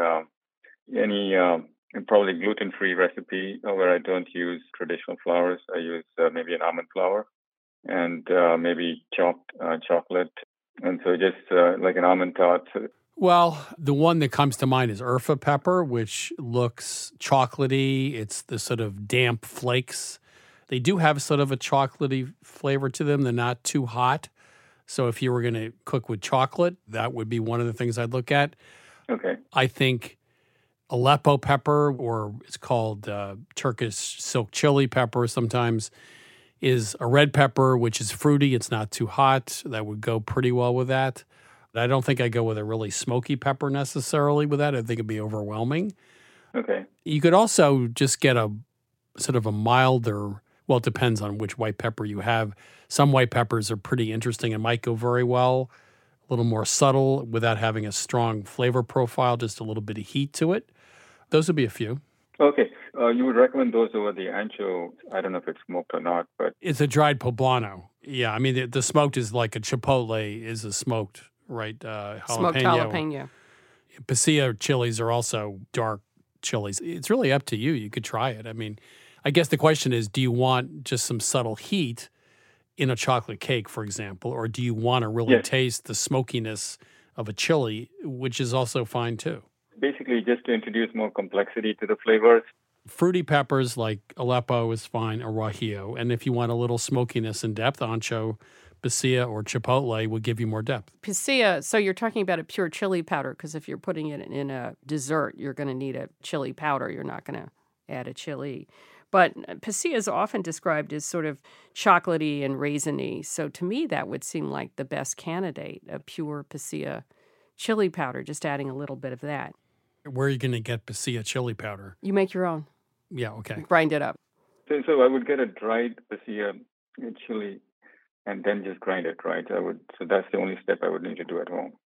any probably gluten-free recipe where I don't use traditional flours. I use maybe an almond flour and maybe chopped chocolate. And so just like an almond tart. Well, the one that comes to mind is Urfa pepper, which looks chocolatey. It's the sort of damp flakes. They do have sort of a chocolatey flavor to them. They're not too hot. So if you were going to cook with chocolate, that would be one of the things I'd look at. Okay. I think Aleppo pepper, or it's called Turkish silk chili pepper sometimes, is a red pepper, which is fruity. It's not too hot. That would go pretty well with that. I don't think I'd go with a really smoky pepper necessarily with that. I think it'd be overwhelming. Okay. You could also just get a sort of a milder, well, it depends on which white pepper you have. Some white peppers are pretty interesting and might go very well, a little more subtle without having a strong flavor profile, just a little bit of heat to it. Those would be a few. Okay. You would recommend those over the ancho? I don't know if it's smoked or not, but... It's a dried poblano. Yeah, I mean, the smoked is like a chipotle is a smoked, right? Jalapeno. Smoked jalapeno. Pasilla chilies are also dark chilies. It's really up to you. You could try it. I mean, I guess the question is, do you want just some subtle heat in a chocolate cake, for example, or do you want to really taste the smokiness of a chili, which is also fine too? Basically, just to introduce more complexity to the flavors. Fruity peppers like Aleppo is fine, or Guajillo. And if you want a little smokiness and depth, ancho, pasilla, or chipotle would give you more depth. Pasilla, so you're talking about a pure chili powder, because if you're putting it in a dessert, you're going to need a chili powder. You're not going to add a chili. But pasilla is often described as sort of chocolatey and raisiny. So to me, that would seem like the best candidate, a pure pasilla chili powder, just adding a little bit of that. Where are you going to get pasilla chili powder? You make your own. Yeah, okay. Grind it up. So I would get a dried pasilla chili and then just grind it, right? So that's the only step I would need to do at home.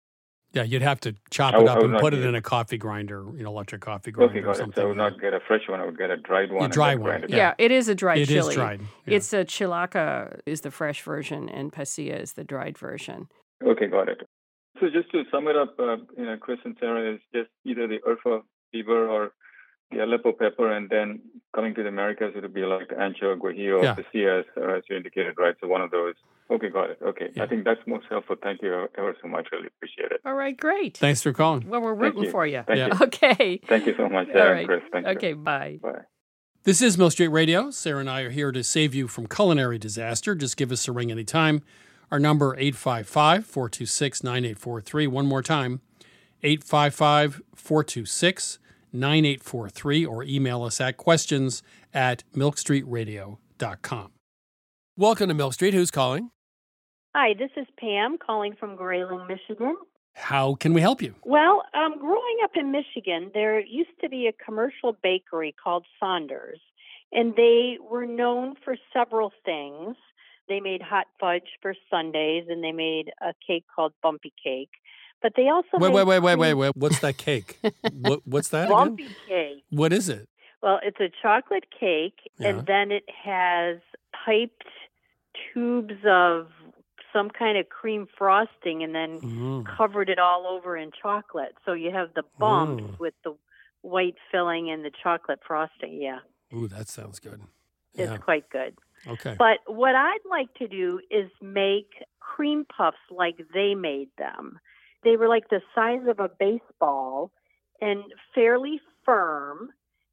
Yeah, you'd have to chop it up and put it in a coffee grinder, electric coffee grinder Okay, or got it. something. So I would not get a fresh one. I would get a dried one. Dry and then one. grind Yeah, it is a dried It chili. is dried. Yeah. It's a chilaca is the fresh version, and pasilla is the dried version. Okay, got it. So just to sum it up, Chris and Sarah, is just either the Urfa fever or the Aleppo pepper, and then coming to the Americas, it would be like ancho, guajillo, or pasilla, as you indicated, right? So one of those. Okay, got it. Okay. Yeah. I think that's most helpful. Thank you ever so much. Really appreciate it. All right, great. Thanks for calling. Well, we're rooting for you. Thank you. Okay. Thank you so much, All Sarah right. and Chris. Thank you. Okay, bye. Bye. This is Milk Street Radio. Sarah and I are here to save you from culinary disaster. Just give us a ring anytime. Our number, 855-426-9843. One more time, 855-426-9843, or email us at questions@milkstreetradio.com. Welcome to Milk Street. Who's calling? Hi, this is Pam calling from Grayling, Michigan. How can we help you? Well, growing up in Michigan, there used to be a commercial bakery called Saunders, and they were known for several things. They made hot fudge for Sundays, and they made a cake called Bumpy Cake. But they also Wait. What's that cake? What's that again? Bumpy Cake. What is it? Well, it's a chocolate cake, and then it has piped tubes of some kind of cream frosting and then covered it all over in chocolate. So you have the bumps with the white filling and the chocolate frosting. Yeah. Ooh, that sounds good. It's quite good. Okay. But what I'd like to do is make cream puffs like they made them. They were like the size of a baseball and fairly firm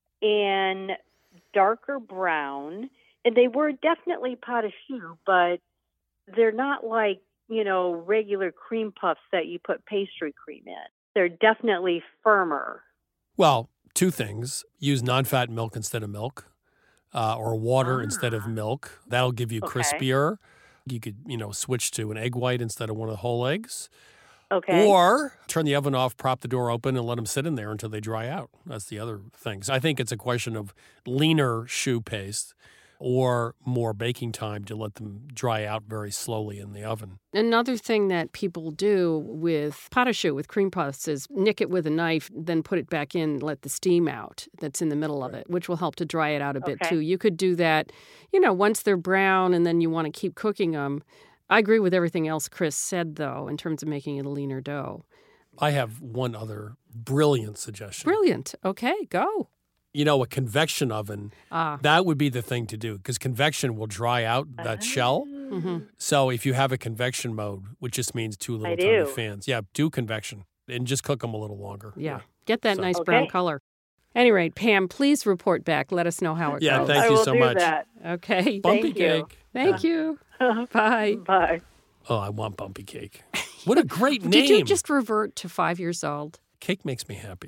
and darker brown. And they were definitely pot au choux, but they're not like, regular cream puffs that you put pastry cream in. They're definitely firmer. Well, two things. Use non-fat milk instead of milk, or water instead of milk. That'll give you crispier. You could, switch to an egg white instead of one of the whole eggs. Okay. Or turn the oven off, prop the door open, and let them sit in there until they dry out. That's the other thing. So I think it's a question of leaner choux paste or more baking time to let them dry out very slowly in the oven. Another thing that people do with pot au choux, with cream puffs, is nick it with a knife, then put it back in, let the steam out that's in the middle of it, which will help to dry it out a bit too. You could do that, once they're brown and then you want to keep cooking them. I agree with everything else Chris said, though, in terms of making it a leaner dough. I have one other brilliant suggestion. Brilliant. Okay, go. A convection oven, that would be the thing to do because convection will dry out that shell. Mm-hmm. So if you have a convection mode, which just means two little tiny fans, do convection and just cook them a little longer. Yeah. Get that nice brown color. Any rate, Pam, please report back. Let us know how it goes. Yeah, thank you so much. That. Okay. Bumpy cake. Thank you. Bye. Bye. Oh, I want Bumpy Cake. What a great name. Did you just revert to 5 years old? Cake makes me happy.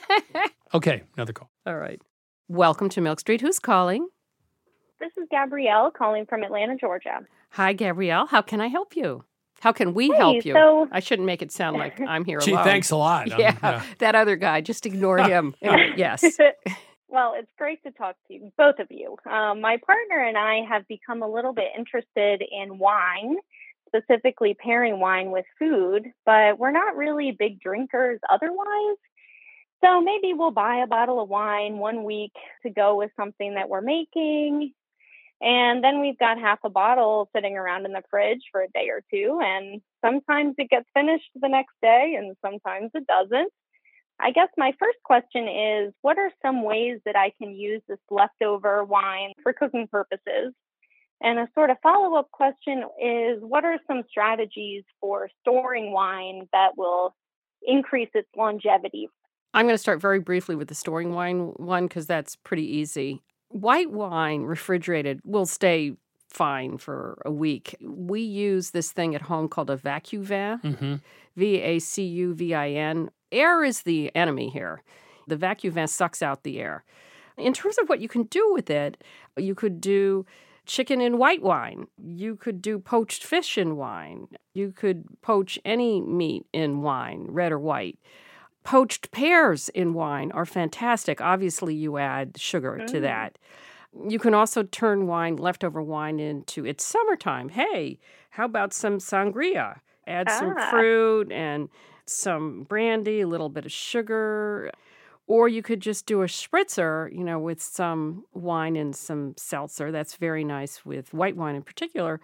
Okay, another call. All right. Welcome to Milk Street. Who's calling? This is Gabrielle calling from Atlanta, Georgia. Hi, Gabrielle. How can I help you? How can we help you? So... I shouldn't make it sound like I'm here Gee, alone. thanks a lot. Yeah, that other guy. Just ignore him. Yes. Well, it's great to talk to you, both of you. My partner and I have become a little bit interested in wine, specifically pairing wine with food, but we're not really big drinkers otherwise. So maybe we'll buy a bottle of wine 1 week to go with something that we're making. And then we've got half a bottle sitting around in the fridge for a day or two. And sometimes it gets finished the next day and sometimes it doesn't. I guess my first question is, what are some ways that I can use this leftover wine for cooking purposes? And a sort of follow-up question is, what are some strategies for storing wine that will increase its longevity? I'm going to start very briefly with the storing wine one because that's pretty easy. White wine, refrigerated, will stay fine for a week. We use this thing at home called a VacuVin, VacuVin. Air is the enemy here. The VacuVin sucks out the air. In terms of what you can do with it, you could do chicken in white wine. You could do poached fish in wine. You could poach any meat in wine, red or white. Poached pears in wine are fantastic. Obviously, you add sugar to that. You can also turn leftover wine into, it's summertime. Hey, how about some sangria? Add some fruit and some brandy, a little bit of sugar, or you could just do a spritzer, with some wine and some seltzer. That's very nice with white wine in particular.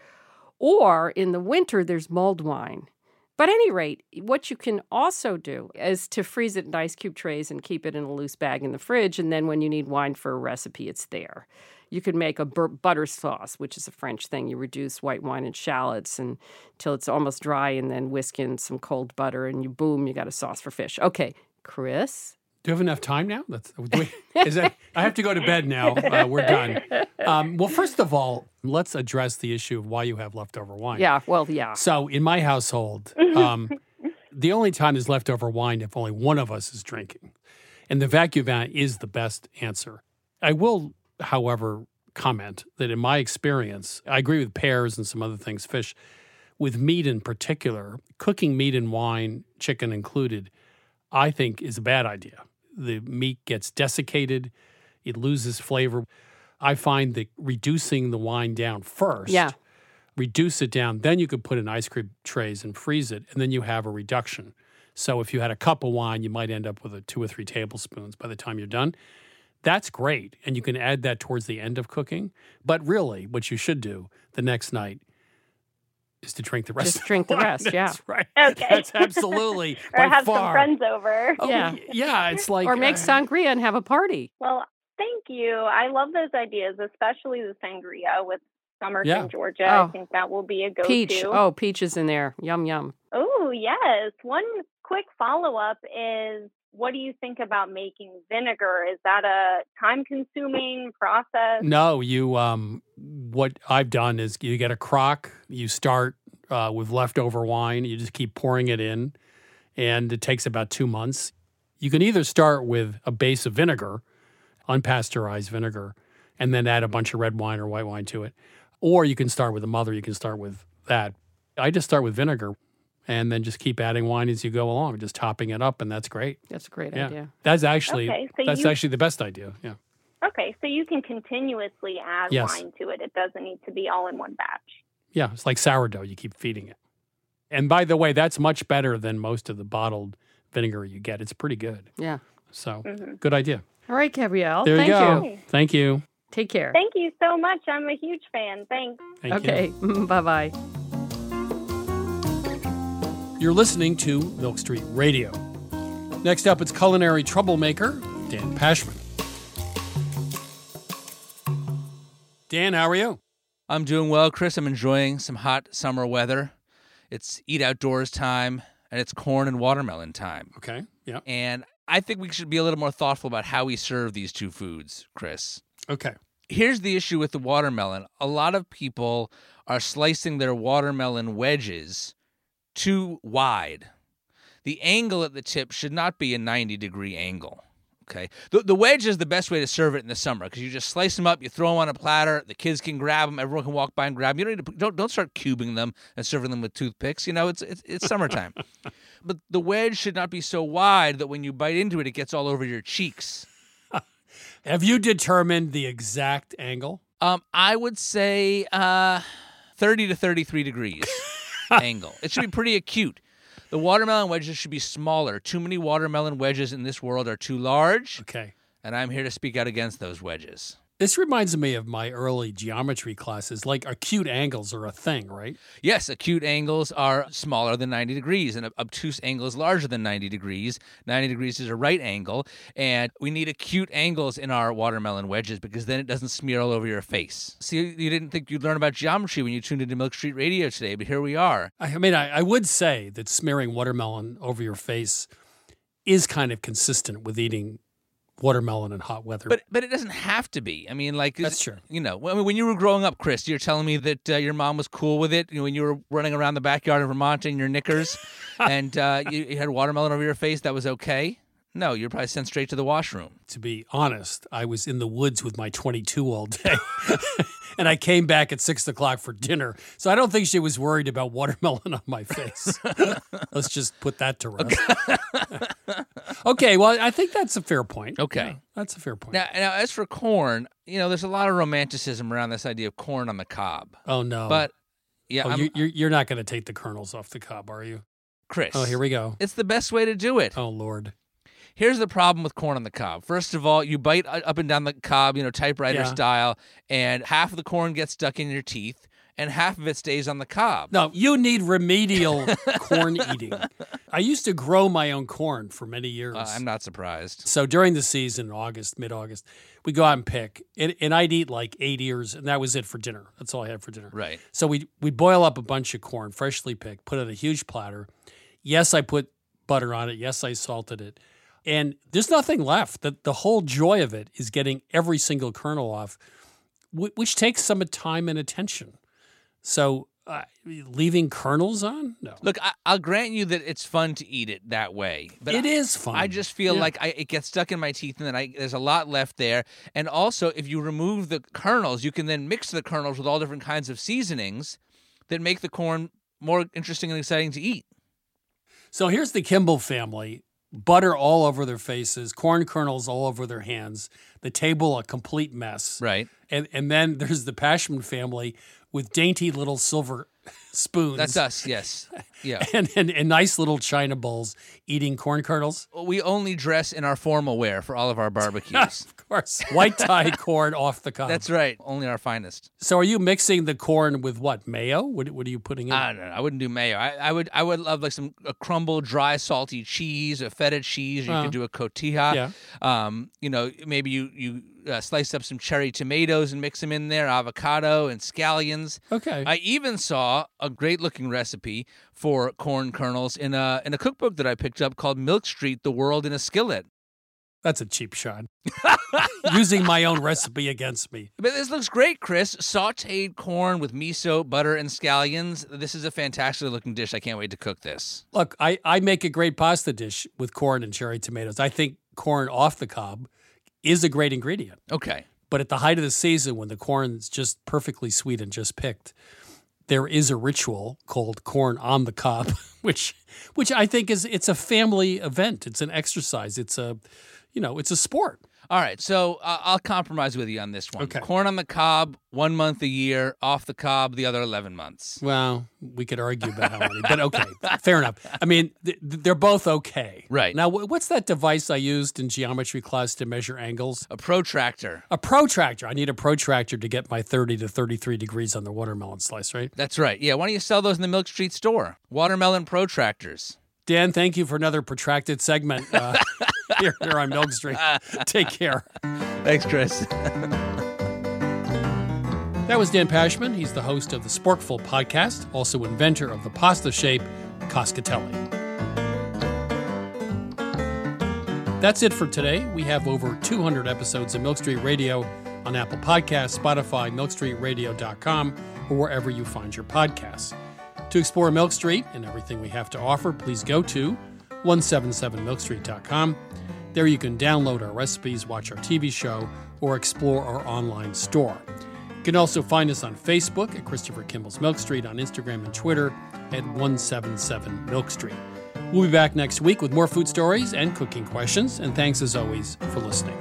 Or in the winter, there's mulled wine. But at any rate, what you can also do is to freeze it in ice cube trays and keep it in a loose bag in the fridge. And then when you need wine for a recipe, it's there. You could make a butter sauce, which is a French thing. You reduce white wine and shallots until it's almost dry and then whisk in some cold butter and you got a sauce for fish. Okay, Chris? Do you have enough time now? I have to go to bed now. We're done. Well, first of all, let's address the issue of why you have leftover wine. Yeah, well, yeah. So in my household, the only time there's leftover wine if only one of us is drinking. And the vacuum vat is the best answer. I will, however, comment that in my experience, I agree with pears and some other things, fish. With meat in particular, cooking meat in wine, chicken included, I think is a bad idea. The meat gets desiccated. It loses flavor. I find that reducing the wine down first, reduce it down, then you could put in ice cream trays and freeze it, and then you have a reduction. So if you had a cup of wine, you might end up with 2 or 3 tablespoons by the time you're done. That's great, and you can add that towards the end of cooking. But really, what you should do the next night is to drink the rest. Just drink the rest, yeah. That's right. Okay. That's absolutely Or by have far. some friends over. Oh, yeah, it's like... Or make sangria and have a party. Well, thank you. I love those ideas, especially the sangria with Somerton, Georgia. Oh. I think that will be a go-to. Peach. Oh, peach is in there. Yum, yum. Oh, yes. One quick follow-up is, what do you think about making vinegar? Is that a time-consuming process? No, what I've done is you get a crock, you start with leftover wine, you just keep pouring it in, and it takes about 2 months. You can either start with a base of vinegar, unpasteurized vinegar, and then add a bunch of red wine or white wine to it. Or you can start with a mother, you can start with that. I just start with vinegar and then just keep adding wine as you go along, just topping it up, and that's great. That's a great idea. That's actually actually the best idea, yeah. Okay, so you can continuously add wine to it. It doesn't need to be all in one batch. Yeah, it's like sourdough. You keep feeding it. And by the way, that's much better than most of the bottled vinegar you get. It's pretty good. Yeah. So, good idea. All right, Gabrielle. There you Thank go. you. Thank you. Take care. Thank you so much. I'm a huge fan. Thanks. Thank you. Okay, bye-bye. You're listening to Milk Street Radio. Next up, it's culinary troublemaker, Dan Pashman. Dan, how are you? I'm doing well, Chris. I'm enjoying some hot summer weather. It's eat outdoors time, and it's corn and watermelon time. Okay, yeah. And I think we should be a little more thoughtful about how we serve these two foods, Chris. Okay. Here's the issue with the watermelon. A lot of people are slicing their watermelon wedges too wide. The angle at the tip should not be a 90-degree angle. Okay, the wedge is the best way to serve it in the summer because you just slice them up, you throw them on a platter, the kids can grab them, everyone can walk by and grab them. You don't start cubing them and serving them with toothpicks. It's summertime. But the wedge should not be so wide that when you bite into it, it gets all over your cheeks. Have you determined the exact angle? I would say 30 to 33 degrees angle. It should be pretty acute. The watermelon wedges should be smaller. Too many watermelon wedges in this world are too large. Okay. And I'm here to speak out against those wedges. This reminds me of my early geometry classes. Like acute angles are a thing, right? Yes, acute angles are smaller than 90 degrees, and an obtuse angle is larger than 90 degrees. 90 degrees is a right angle, and we need acute angles in our watermelon wedges because then it doesn't smear all over your face. See, you didn't think you'd learn about geometry when you tuned into Milk Street Radio today, but here we are. I would say that smearing watermelon over your face is kind of consistent with eating watermelon in hot weather. But it doesn't have to be. I mean, like... That's true. When you were growing up, Chris, you're telling me that your mom was cool with it when you were running around the backyard in Vermont in your knickers and you had watermelon over your face, that was okay? No, you're probably sent straight to the washroom. To be honest, I was in the woods with my 22 all day. And I came back at 6 o'clock for dinner. So I don't think she was worried about watermelon on my face. Let's just put that to rest. Okay, well, I think that's a fair point. Okay. Yeah, that's a fair point. Now, as for corn, there's a lot of romanticism around this idea of corn on the cob. Oh, no. But, yeah. you're not going to take the kernels off the cob, are you? Chris. Oh, here we go. It's the best way to do it. Oh, Lord. Here's the problem with corn on the cob. First of all, you bite up and down the cob, typewriter style, and half of the corn gets stuck in your teeth, and half of it stays on the cob. No, you need remedial corn eating. I used to grow my own corn for many years. I'm not surprised. So during the season, mid-August, we go out and pick, and I'd eat like 8 ears, and that was it for dinner. That's all I had for dinner. Right. So we'd boil up a bunch of corn, freshly picked, put it in a huge platter. Yes, I put butter on it. Yes, I salted it. And there's nothing left. The whole joy of it is getting every single kernel off, which takes some time and attention. So leaving kernels on? No. Look, I'll grant you that it's fun to eat it that way. But it is fun. I just feel like it gets stuck in my teeth, and then there's a lot left there. And also, if you remove the kernels, you can then mix the kernels with all different kinds of seasonings that make the corn more interesting and exciting to eat. So here's the Kimball family. Butter all over their faces, corn kernels all over their hands, the table a complete mess. Right. And then there's the Pashman family with dainty little silver spoons. That's us, yes. Yeah. And nice little china bowls eating corn kernels. We only dress in our formal wear for all of our barbecues. Of course. White tie corn off the cob. That's right. Only our finest. So are you mixing the corn with what? Mayo? What are you putting in? I don't know. I wouldn't do mayo. I would love like a crumbled, dry, salty cheese, a feta cheese. You could do a cotija. Yeah. Maybe you slice up some cherry tomatoes and mix them in there, avocado and scallions. Okay. I even saw a great-looking recipe for corn kernels in a cookbook that I picked up called Milk Street: The World in a Skillet. That's a cheap shot. Using my own recipe against me. But this looks great, Chris. Sautéed corn with miso, butter, and scallions. This is a fantastic-looking dish. I can't wait to cook this. Look, I make a great pasta dish with corn and cherry tomatoes. I think corn off the cob is a great ingredient. Okay. But at the height of the season, when the corn's just perfectly sweet and just picked, there is a ritual called corn on the cob, which I think it's a family event. It's an exercise. It's a sport. All right, so I'll compromise with you on this one. Okay. Corn on the cob, 1 month a year. Off the cob, the other 11 months. Well, we could argue about how many, but okay, fair enough. I mean, they're both okay. Right. Now, what's that device I used in geometry class to measure angles? A protractor. A protractor. I need a protractor to get my 30 to 33 degrees on the watermelon slice, right? That's right. Yeah, why don't you sell those in the Milk Street store? Watermelon protractors. Dan, thank you for another protracted segment here on Milk Street. Take care. Thanks, Chris. That was Dan Pashman. He's the host of the Sporkful podcast, also inventor of the pasta shape, Cascatelli. That's it for today. We have over 200 episodes of Milk Street Radio on Apple Podcasts, Spotify, milkstreetradio.com, or wherever you find your podcasts. To explore Milk Street and everything we have to offer, please go to 177milkstreet.com. There you can download our recipes, watch our TV show, or explore our online store. You can also find us on Facebook at Christopher Kimball's Milk Street, on Instagram and Twitter at 177 Milk Street. We'll be back next week with more food stories and cooking questions, and thanks as always for listening.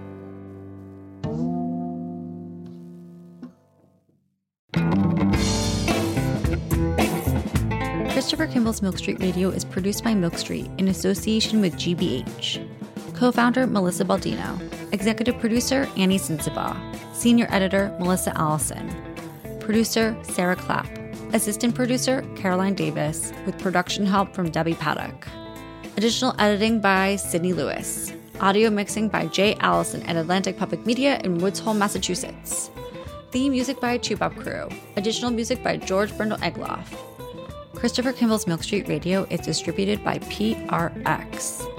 Christopher Kimball's Milk Street Radio is produced by Milk Street in association with GBH. Co-founder Melissa Baldino. Executive producer Annie Sensibaugh. Senior editor Melissa Allison. Producer Sarah Clapp. Assistant producer Caroline Davis, with production help from Debbie Paddock. Additional editing by Sydney Lewis. Audio mixing by Jay Allison at Atlantic Public Media in Woods Hole, Massachusetts. Theme music by Chubop Crew. Additional music by George Brindle Egloff. Christopher Kimball's Milk Street Radio is distributed by PRX.